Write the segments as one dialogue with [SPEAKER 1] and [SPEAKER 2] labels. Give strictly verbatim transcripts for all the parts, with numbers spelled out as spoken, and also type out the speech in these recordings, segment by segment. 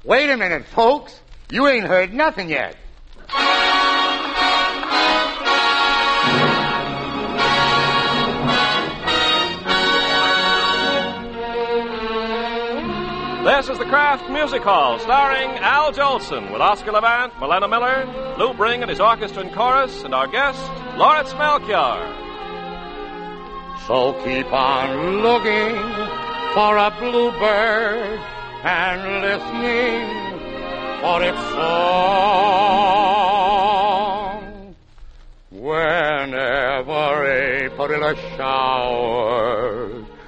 [SPEAKER 1] Wait a minute, folks. You ain't heard nothing yet.
[SPEAKER 2] This is the Kraft Music Hall, starring Al Jolson, with Oscar Levant, Milena Miller, Lou Bring and his orchestra and chorus, and our guest, Lawrence Melchior.
[SPEAKER 1] So keep on looking for a bluebird and listening for its song. Whenever a little shower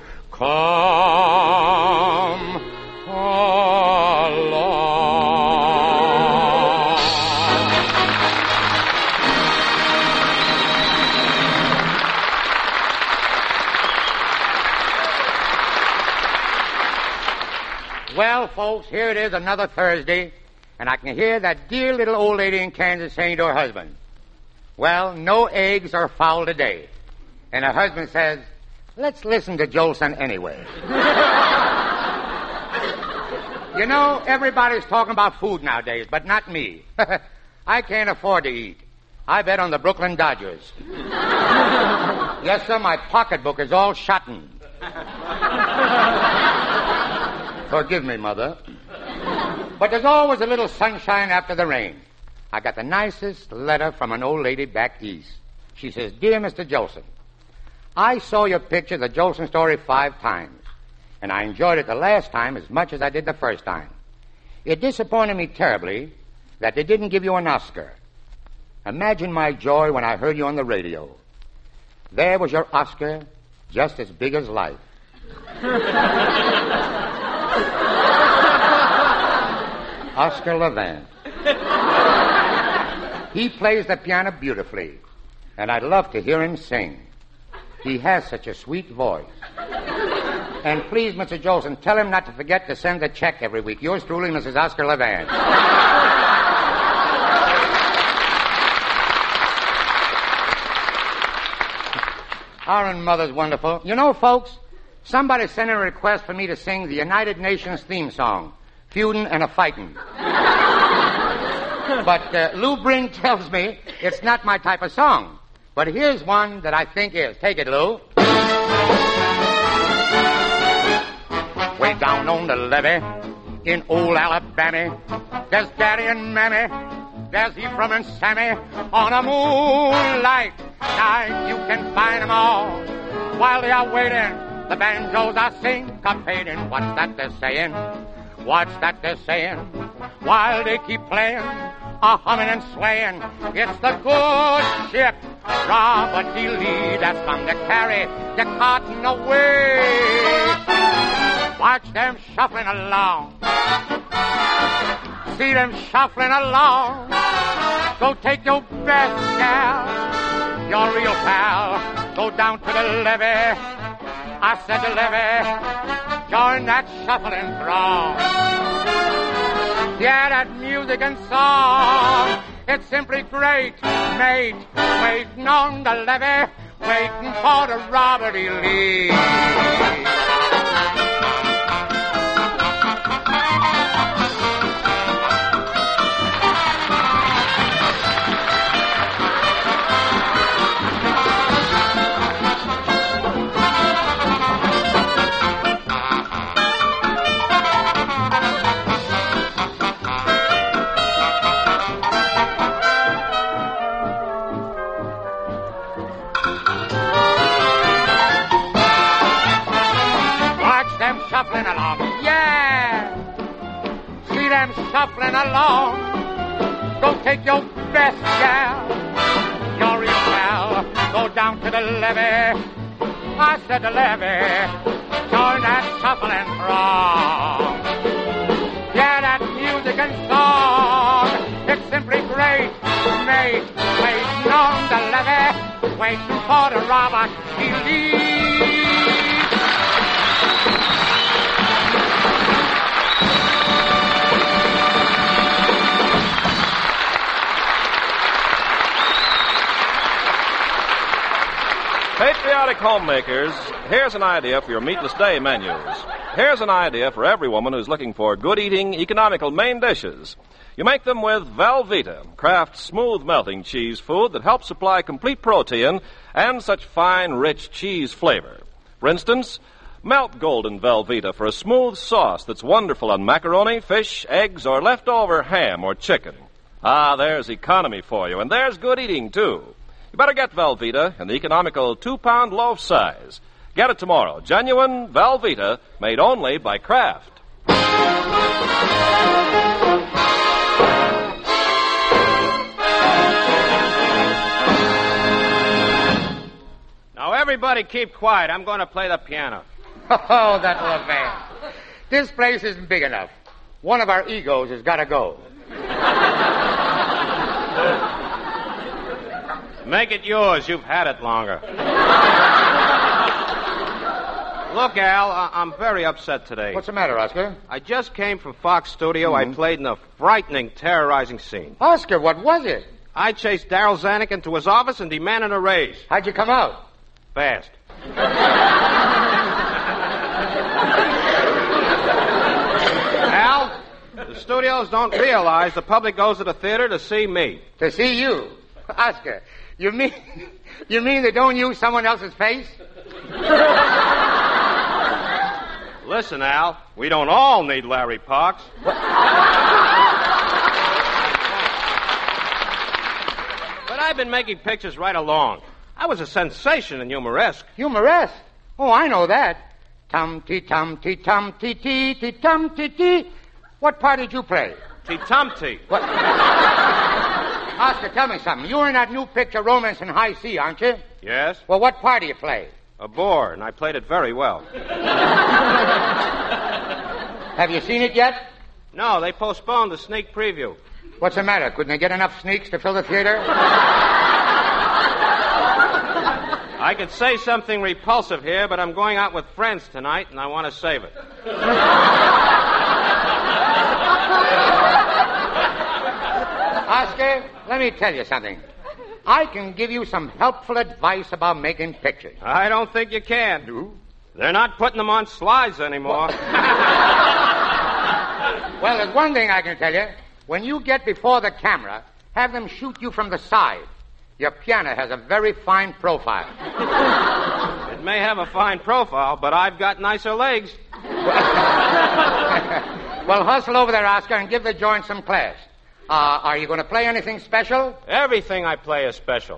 [SPEAKER 1] come along. Well, folks, here it is another Thursday, and I can hear that dear little old lady in Kansas saying to her husband, well, no eggs are foul today. And her husband says, let's listen to Jolson anyway. You know, everybody's talking about food nowadays, but not me. I can't afford to eat. I bet on the Brooklyn Dodgers. Yes, sir, my pocketbook is all shottened. Forgive me, Mother. But there's always a little sunshine after the rain. I got the nicest letter from an old lady back east. She says, Dear Mister Jolson, I saw your picture, The Jolson Story, five times, and I enjoyed it the last time as much as I did the first time. It disappointed me terribly that they didn't give you an Oscar. Imagine my joy when I heard you on the radio. There was your Oscar, just as big as life. Oscar Levant. He plays the piano beautifully, and I'd love to hear him sing. He has such a sweet voice. And please, Mister Jolson, tell him not to forget to send a check every week. Yours truly, Missus Oscar Levant. Our own mother's wonderful. You know, folks, somebody sent a request for me to sing the United Nations theme song, Feudin' and a Fightin'. But uh, Lou Bring tells me it's not my type of song. But here's one that I think is. Take it, Lou. Way down on the levee in old Alabama, there's Daddy and Mammy, there's Ephraim and Sammy on a moonlight night. You can find them all while they are waiting. The banjos are syncopating. What's that they're saying? What's that they're saying? While they keep playing, a humming and swaying. It's the good ship Robert E. Lee that's come to carry the cotton away. Watch them shuffling along. See them shuffling along. Go take your best gal, your real pal. Go down to the levee. I said the levee. Join that shuffling throng. Yeah, that music and song, it's simply great, mate. Waiting on the levee, waiting for the Robert E. Lee. Shuffling along, yeah. See them shuffling along. Go take your best gal, your real pal. Go down to the levee. I said the levee. Join that shuffling throng. Yeah, that music and song, it's simply great, mate. Waiting on the levee, waiting for the Robert E. Lee.
[SPEAKER 2] Patriotic homemakers, here's an idea for your Meatless Day menus. Here's an idea for every woman who's looking for good-eating, economical main dishes. You make them with Velveeta, Kraft's smooth-melting cheese food that helps supply complete protein and such fine, rich cheese flavor. For instance, melt golden Velveeta for a smooth sauce that's wonderful on macaroni, fish, eggs, or leftover ham or chicken. Ah, there's economy for you, and there's good eating, too. You better get Velveeta in the economical two-pound loaf size. Get it tomorrow. Genuine Velveeta, made only by Kraft.
[SPEAKER 3] Now, everybody keep quiet. I'm going to play the piano.
[SPEAKER 1] Oh, that LeVan. This place isn't big enough. One of our egos has got to go.
[SPEAKER 3] Make it yours. You've had it longer. Look, Al, I- I'm very upset today.
[SPEAKER 1] What's the matter, Oscar?
[SPEAKER 3] I just came from Fox Studio.
[SPEAKER 1] Mm-hmm.
[SPEAKER 3] I played in a frightening, terrorizing scene.
[SPEAKER 1] Oscar, what was it?
[SPEAKER 3] I chased Darryl Zanuck into his office and demanded a raise.
[SPEAKER 1] How'd you come out?
[SPEAKER 3] Fast. Al, the studios don't realize the public goes to the theater to see me.
[SPEAKER 1] To see you. Oscar, you mean you mean they don't use someone else's face?
[SPEAKER 3] Listen, Al, we don't all need Larry Parks. But I've been making pictures right along. I was a sensation in Humoresque.
[SPEAKER 1] Humoresque? Oh, I know that. Tum-tee-tum-tee-tum-tee-tee-tee-tum-tee-tee. What part did you play?
[SPEAKER 3] Tee-tum-tee.
[SPEAKER 1] What? Oscar, tell me something. You were in that new picture, Romance in High C, aren't you?
[SPEAKER 3] Yes?
[SPEAKER 1] Well, what part do you play?
[SPEAKER 3] A bore, and I played it very well.
[SPEAKER 1] Have you seen it yet?
[SPEAKER 3] No, they postponed the sneak preview.
[SPEAKER 1] What's the matter? Couldn't they get enough sneaks to fill the theater?
[SPEAKER 3] I could say something repulsive here, but I'm going out with friends tonight, and I want to save it.
[SPEAKER 1] Oscar, let me tell you something. I can give you some helpful advice about making pictures.
[SPEAKER 3] I don't think you can.
[SPEAKER 1] No?
[SPEAKER 3] They're not putting them on slides anymore.
[SPEAKER 1] Well, there's one thing I can tell you. When you get before the camera, have them shoot you from the side. Your piano has a very fine profile.
[SPEAKER 3] It may have a fine profile, but I've got nicer legs.
[SPEAKER 1] Well, hustle over there, Oscar, and give the joint some class. Uh, are you going to play anything special?
[SPEAKER 3] Everything I play is special.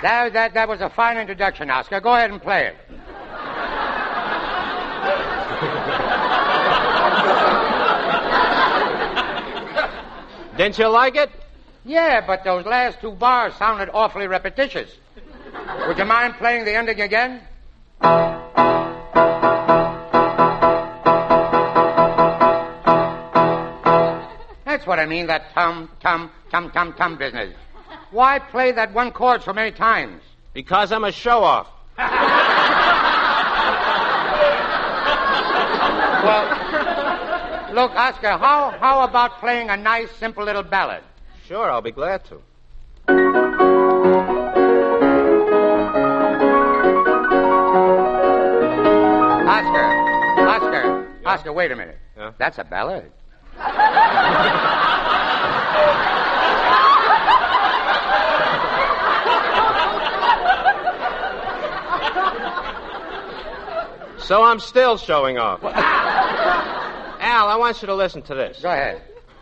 [SPEAKER 1] That, that, that was a fine introduction, Oscar. Go ahead and play it.
[SPEAKER 3] Didn't you like it?
[SPEAKER 1] Yeah, but those last two bars sounded awfully repetitious. Would you mind playing the ending again? That's what I mean, that tum, tum, tum, tum, tum business. Why play that one chord so many times?
[SPEAKER 3] Because I'm a show-off.
[SPEAKER 1] Well, look, Oscar, how, how about playing a nice, simple little ballad?
[SPEAKER 3] Sure, I'll be glad to.
[SPEAKER 1] Oscar, Oscar, yeah. Oscar, wait a minute.
[SPEAKER 3] Yeah?
[SPEAKER 1] That's a ballad.
[SPEAKER 3] So I'm still showing off. Al, I want you to listen to this.
[SPEAKER 1] Go ahead.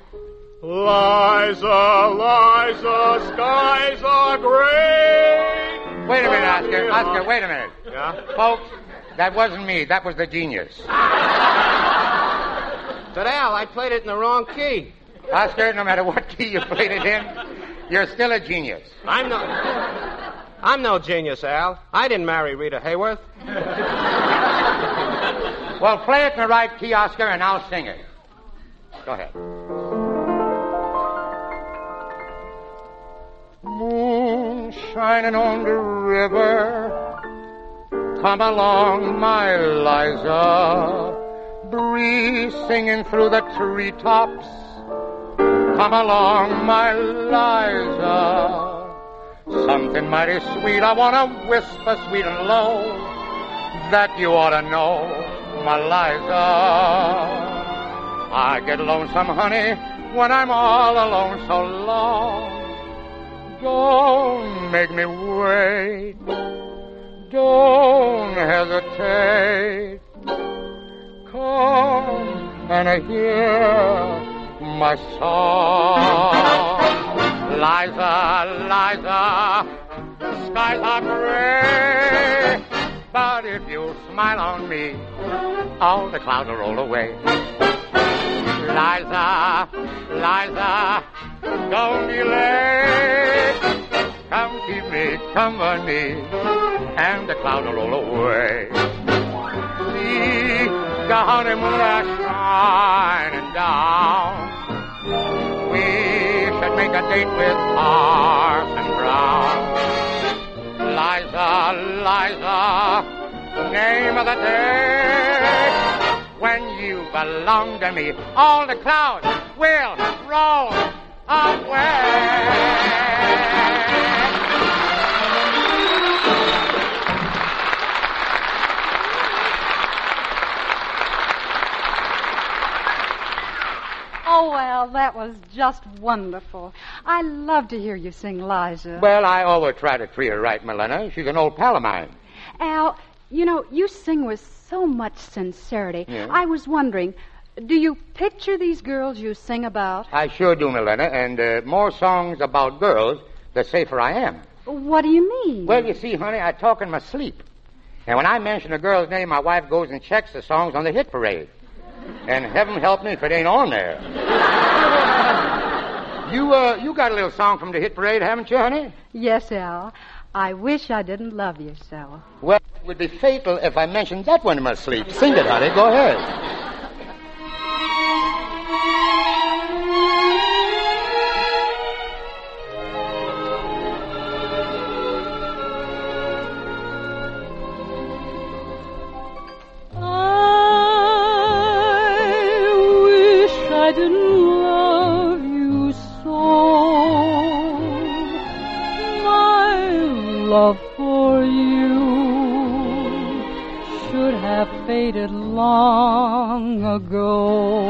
[SPEAKER 3] Liza, Liza, skies are gray.
[SPEAKER 1] Wait a minute, Oscar. Oscar, wait a minute.
[SPEAKER 3] Yeah?
[SPEAKER 1] Folks, that wasn't me. That was the genius.
[SPEAKER 3] But Al, I played it in the wrong key.
[SPEAKER 1] Oscar, no matter what key you played it in, you're still a genius.
[SPEAKER 3] I'm no... I'm no genius, Al. I didn't marry Rita Hayworth.
[SPEAKER 1] Well, play it in the right key, Oscar, and I'll sing it. Go ahead. Moon shining on the river, come along, my Liza. Breeze singing through the treetops, come along, my Liza. Something mighty sweet I want to whisper sweet and low, that you ought to know, my Liza. I get lonesome, honey, when I'm all alone so long. Don't make me wait, don't hesitate. Come and hear my song. Liza, Liza, skies are gray, but if you smile on me, all the clouds will roll away. Liza, Liza, don't be late. Come keep me company, and the clouds will roll away. See the honeymoon are shining down. We should make a date with Parson Brown. Liza, Liza, name of the day. When you belong to me, all the clouds will roll away.
[SPEAKER 4] Oh, well, that was just wonderful. I love to hear you sing, Liza.
[SPEAKER 1] Well, I always try to treat her right, Melina. She's an old pal of mine.
[SPEAKER 4] Al, you know, you sing with so much sincerity.
[SPEAKER 1] Yeah.
[SPEAKER 4] I was wondering, do you picture these girls you sing about?
[SPEAKER 1] I sure do, Melina, and uh, more songs about girls, the safer I am.
[SPEAKER 4] What do you mean?
[SPEAKER 1] Well, you see, honey, I talk in my sleep. And when I mention a girl's name, my wife goes and checks the songs on the hit parade. And heaven help me if it ain't on there. you, uh, you got a little song from the hit parade, haven't you, honey?
[SPEAKER 4] Yes, Al. I wish I didn't love you so.
[SPEAKER 1] Well, it would be fatal if I mentioned that one in my sleep. Sing it, honey. Go ahead.
[SPEAKER 4] I didn't love you so. My love for you should have faded long ago.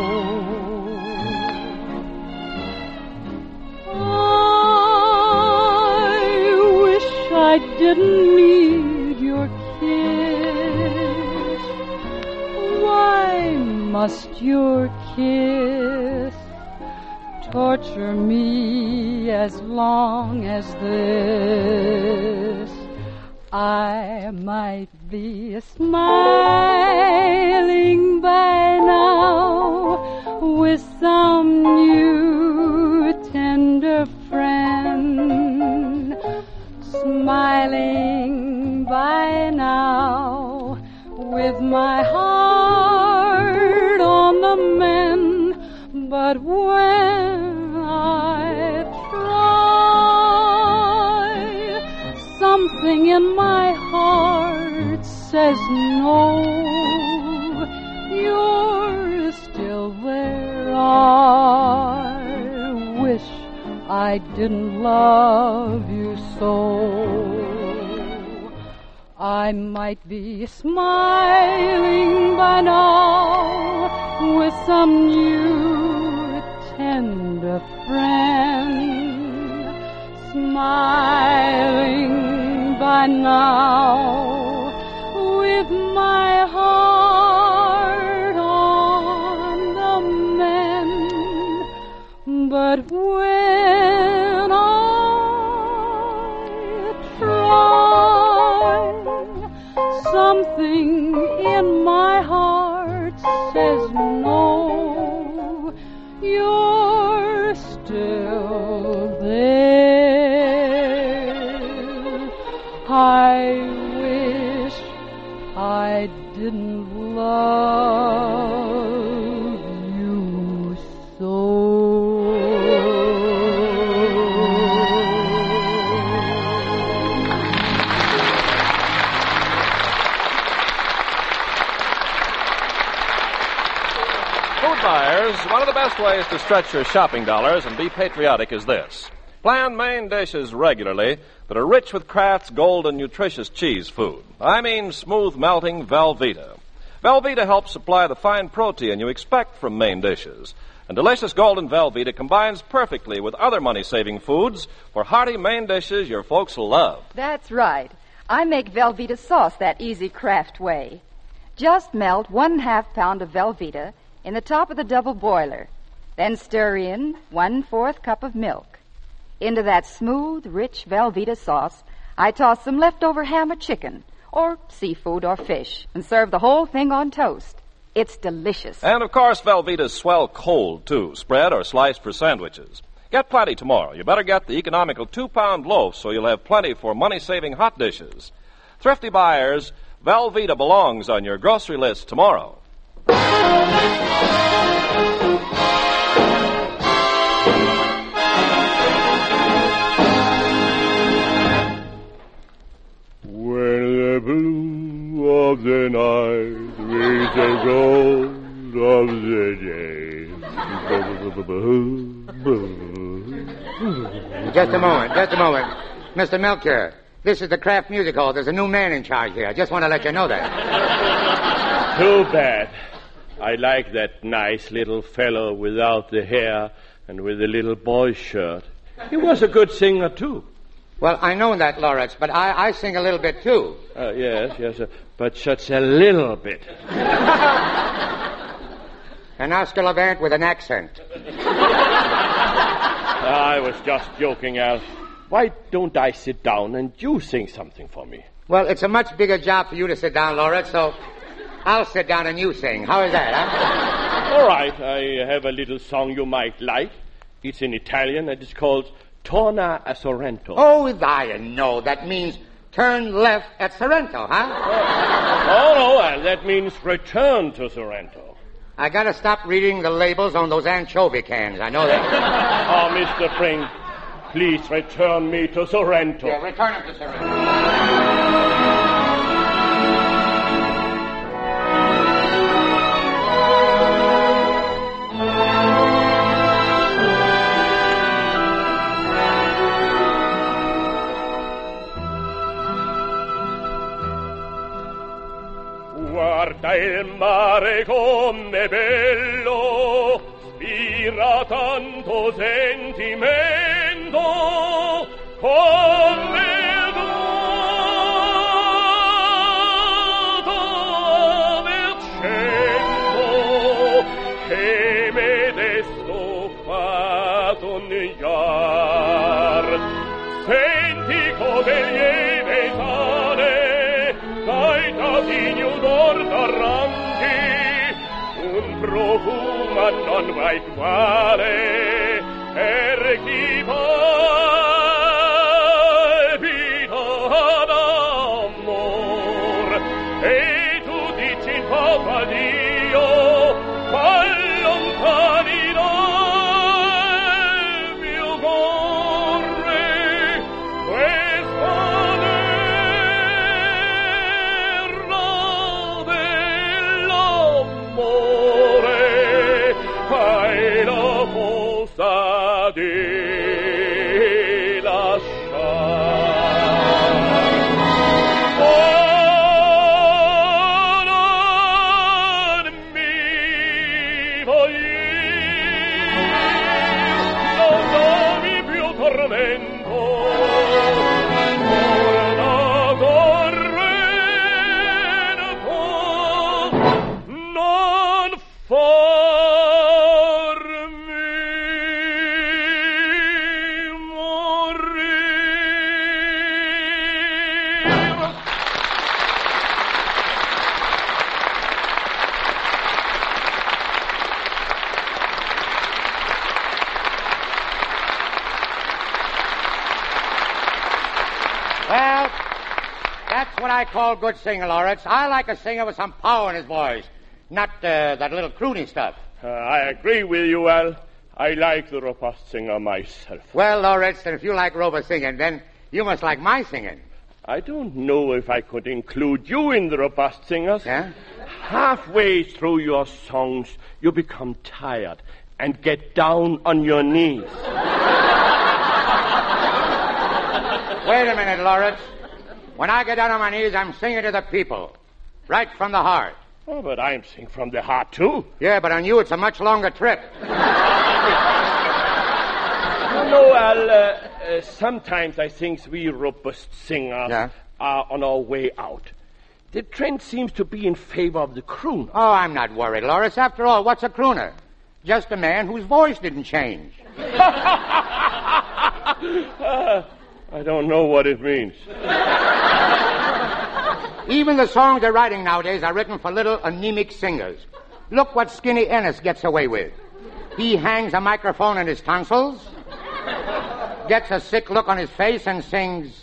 [SPEAKER 4] I wish I didn't need your kiss. Why must your kiss torture me as long as this. I might be smiling by now with some new tender friend, smiling by now with my heart on the mend. But when I try, something in my heart says no. You're still there. I wish I didn't love you so. I might be smiling by now with some new tender friend, smiling by now with my heart on the mend. But when I try, something in my heart says no. You're still there. I wish I didn't love you so.
[SPEAKER 2] Buyers, one of the best ways to stretch your shopping dollars and be patriotic is this. Plan main dishes regularly that are rich with Kraft's golden nutritious cheese food. I mean smooth melting Velveeta. Velveeta helps supply the fine protein you expect from main dishes. And delicious golden Velveeta combines perfectly with other money-saving foods for hearty main dishes your folks will love.
[SPEAKER 5] That's right. I make Velveeta sauce that easy Kraft way. Just melt one half pound of Velveeta in the top of the double boiler. Then stir in one-fourth cup of milk. Into that smooth, rich Velveeta sauce, I toss some leftover ham or chicken, or seafood or fish, and serve the whole thing on toast. It's delicious.
[SPEAKER 2] And, of course, Velveeta's swell cold, too, spread or sliced for sandwiches. Get plenty tomorrow. You better get the economical two-pound loaf so you'll have plenty for money-saving hot dishes. Thrifty buyers, Velveeta belongs on your grocery list tomorrow.
[SPEAKER 6] When the blue of the night reads the gold of the day.
[SPEAKER 1] Just a moment, just a moment. Mister Melchior, this is the Kraft Music Hall. There's a new man in charge here. I just want to let you know that.
[SPEAKER 6] Too bad. I like that nice little fellow without the hair and with the little boy's shirt. He was a good singer, too.
[SPEAKER 1] Well, I know that, Lawrence, but I, I sing a little bit, too.
[SPEAKER 6] Uh, yes, yes, uh, but such a little bit.
[SPEAKER 1] An Oscar Levant with an accent.
[SPEAKER 6] I was just joking, Al. Why don't I sit down and you sing something for me?
[SPEAKER 1] Well, it's a much bigger job for you to sit down, Lawrence, so I'll sit down and you sing. How is that, huh?
[SPEAKER 6] All right, I have a little song you might like. It's in Italian and it's called Torna a Sorrento.
[SPEAKER 1] Oh, I know. That means turn left at Sorrento, huh?
[SPEAKER 6] Oh, no, Al, that means return to Sorrento.
[SPEAKER 1] I gotta stop reading the labels on those anchovy cans. I know that.
[SPEAKER 6] Oh, Mister Pring, please return me to Sorrento.
[SPEAKER 1] Yeah, return him to Sorrento.
[SPEAKER 6] Guarda il mare com'è bello, spira tanto sentimento, come doto vercento, che me desto fa profuma non mai uguale per chi palpita d'amor e tu dici in poco Dio allontani dal mio cuore questa terra dell'amore hai la forza di
[SPEAKER 1] Well, that's what I call good singing, Lawrence. I like a singer with some power in his voice, not uh, that little croony stuff.
[SPEAKER 6] Uh, I agree with you, Al. I like the robust singer myself.
[SPEAKER 1] Well, Lawrence, then if you like robust singing, then you must like my singing.
[SPEAKER 6] I don't know if I could include you in the robust singers.
[SPEAKER 1] Yeah?
[SPEAKER 6] Halfway through your songs, you become tired and get down on your knees.
[SPEAKER 1] Wait a minute, Lawrence. When I get down on my knees, I'm singing to the people. Right from the heart.
[SPEAKER 6] Oh, but I'm singing from the heart, too.
[SPEAKER 1] Yeah, but on you, it's a much longer trip.
[SPEAKER 6] You know, Al, uh, uh, sometimes I think we robust singers
[SPEAKER 1] Yeah?
[SPEAKER 6] are on our way out. The trend seems to be in favor of the crooner.
[SPEAKER 1] Oh, I'm not worried, Lawrence. After all, what's a crooner? Just a man whose voice didn't change.
[SPEAKER 6] uh, I don't know what it means.
[SPEAKER 1] Even the songs they're writing nowadays are written for little anemic singers. Look what Skinny Ennis gets away with. He hangs a microphone in his tonsils, gets a sick look on his face, and sings,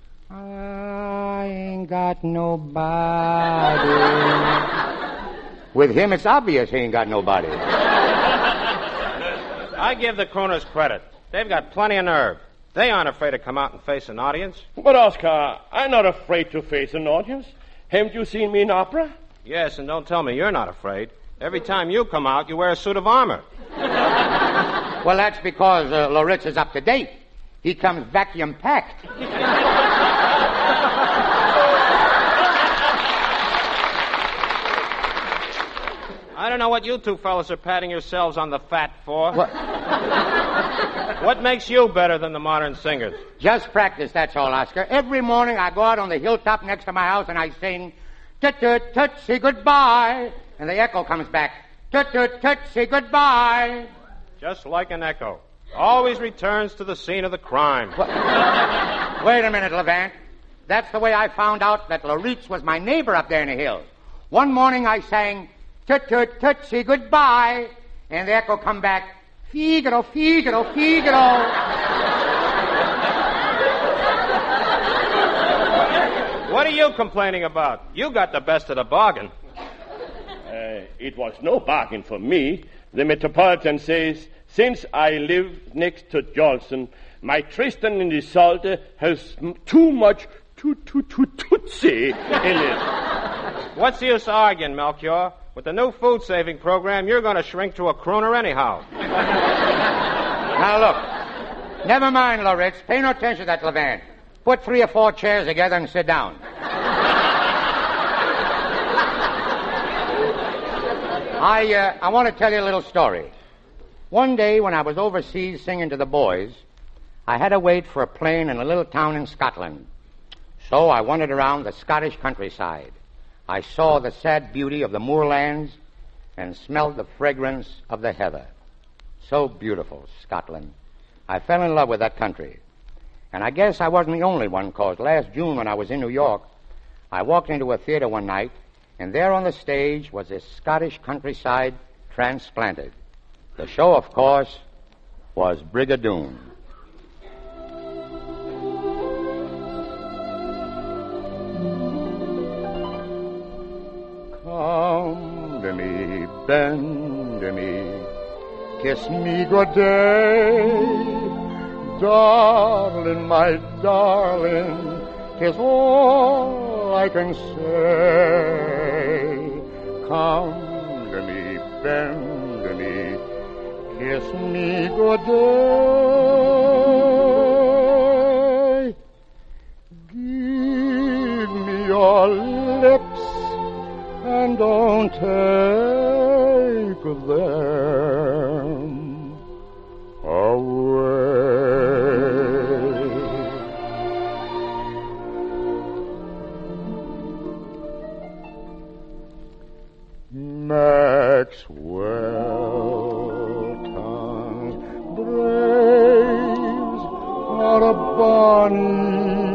[SPEAKER 1] I ain't got nobody. With him, it's obvious he ain't got nobody.
[SPEAKER 3] I give the crooners credit. They've got plenty of nerve. They aren't afraid to come out and face an audience.
[SPEAKER 6] But, Oscar, I'm not afraid to face an audience. Haven't you seen me in opera?
[SPEAKER 3] Yes, and don't tell me you're not afraid. Every time you come out, you wear a suit of armor.
[SPEAKER 1] Well, that's because uh, Loritz is up to date. He comes vacuum packed.
[SPEAKER 3] I don't know what you two fellas are patting yourselves on the fat for.
[SPEAKER 1] What?
[SPEAKER 3] What makes you better than the modern singers?
[SPEAKER 1] Just practice, that's all, Oscar. Every morning I go out on the hilltop next to my house and I sing, tut-tut, tootsie, goodbye. And the echo comes back, tut-tut, tootsie, goodbye.
[SPEAKER 3] Just like an echo. Always returns to the scene of the crime.
[SPEAKER 1] Well, wait a minute, Levant. That's the way I found out that Loritz was my neighbor up there in the hills. One morning I sang, tut-tut, tootsie, goodbye. And the echo come back, Figaro, Figaro, Figaro.
[SPEAKER 3] What are you complaining about? You got the best of the bargain.
[SPEAKER 6] Uh, it was no bargain for me. The Metropolitan says, since I live next to Jolson, my Tristan in Isolde has m- too much too too too tootsie in it.
[SPEAKER 3] What's the use of arguing, Melchior? With the new food-saving program, you're going to shrink to a crooner anyhow.
[SPEAKER 1] Now, look. Never mind, Loritz. Pay no attention to that Levant. Put three or four chairs together and sit down. I, uh, I want to tell you a little story. One day when I was overseas singing to the boys, I had to wait for a plane in a little town in Scotland. So I wandered around the Scottish countryside. I saw the sad beauty of the moorlands and smelled the fragrance of the heather. So beautiful, Scotland. I fell in love with that country. And I guess I wasn't the only one, because last June when I was in New York, I walked into a theater one night, and there on the stage was this Scottish countryside transplanted. The show, of course, was Brigadoon. Come to me, bend to me, kiss me good day, darling, my darling, 'tis all I can say. Come to me, bend to me, kiss me good day. Give me your lips and don't take them away. Maxwell's braves are a bonny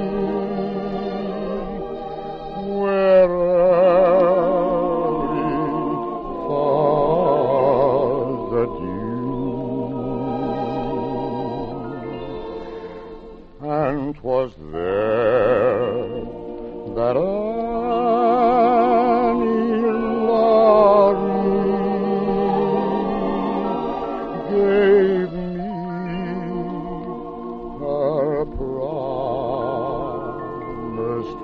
[SPEAKER 1] and 'twas there that Annie Laurie gave me her promised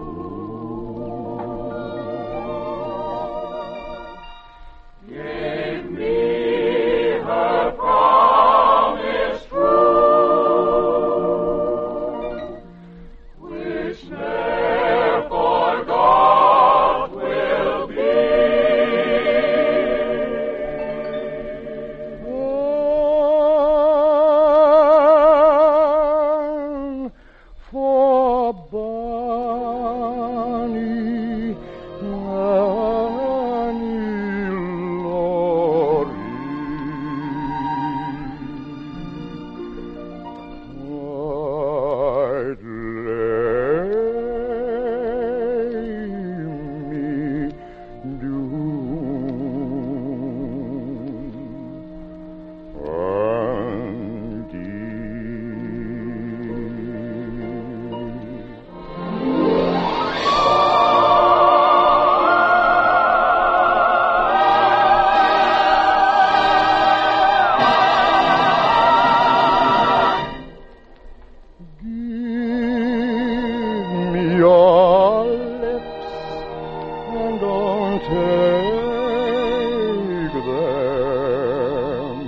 [SPEAKER 1] ring. Gave me her promised ring, which ne'er forgot will be. And for Bonnie Annie Laurie, I'd lay me down and give me your lips and don't take them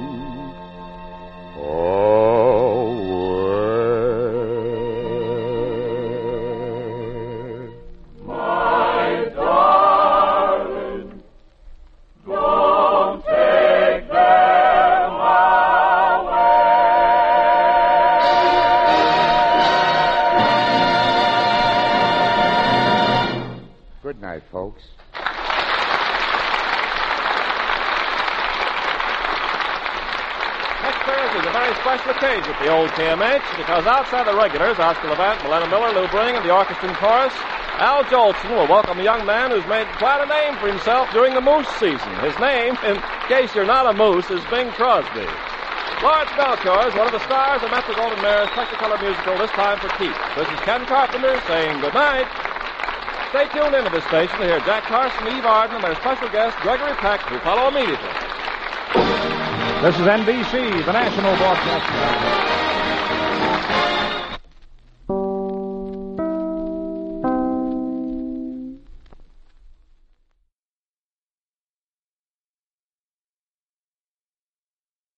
[SPEAKER 1] away. My darling, don't take them away. Good night, folks.
[SPEAKER 2] Next Thursday is a very special occasion at the old K M H because outside the regulars, Oscar Levant, Milena Miller, Lou Bring, and the orchestra and chorus, Al Jolson will welcome a young man who's made quite a name for himself during the moose season. His name, in case you're not a moose, is Bing Crosby. Lawrence Melchior is one of the stars of Metro Goldwyn Mayer's Technicolor musical, This Time for Keith. This is Ken Carpenter saying good night. Stay tuned into this station to hear Jack Carson, Eve Arden, and their special guest, Gregory Peck, who follow immediately.
[SPEAKER 7] This is N B C, the national broadcast.